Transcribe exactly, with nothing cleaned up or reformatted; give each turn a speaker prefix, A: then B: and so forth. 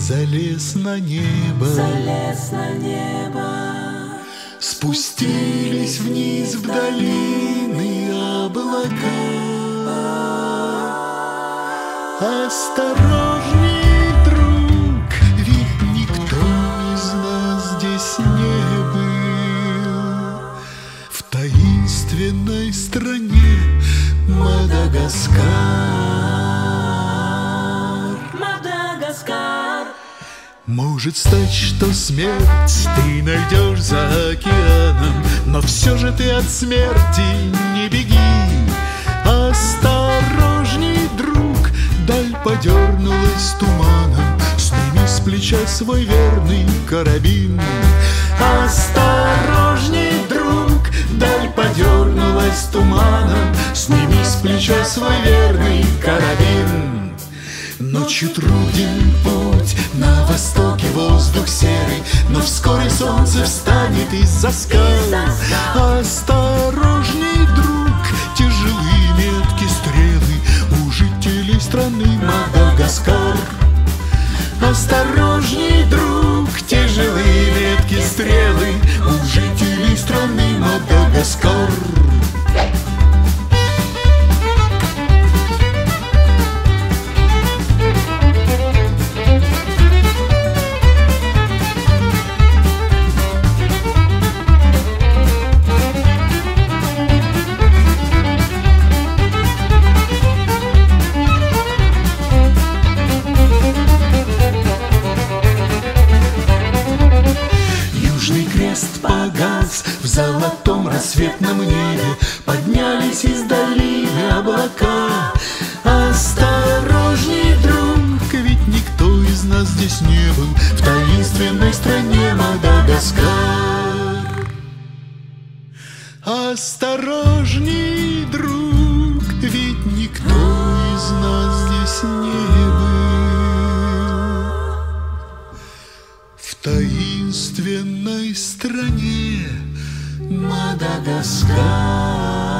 A: залез на небо,
B: залез на небо.
A: Спустились вниз в долины облака. Осторожней, друг, ведь никто из нас здесь не был. В таинственной стране Мадагаскар.
B: Мадагаскар.
A: Может стать, что смерть ты найдешь за океаном, но все же ты от смерти не беги. Осторожней, друг, даль подернулась туманом, сними с плеча свой верный карабин. Осторожней, друг, даль подернулась туманом, сними с плеча свой верный карабин. Ночью труден путь, на востоке воздух серый, но вскоре солнце встанет из-за скал. Осторожней, друг, тяжелые метки стрелы у жителей страны Мадагаскар. Осторожней, друг, тяжелые метки стрелы у жителей страны Мадагаскар. Погас в золотом рассветном небе, поднялись из долины облака. Осторожней, друг, ведь никто из нас здесь не был в таинственной стране Мадагаскар. Осторожней, друг, ведь никто из нас здесь не был в таинственной стране Мадагаскар.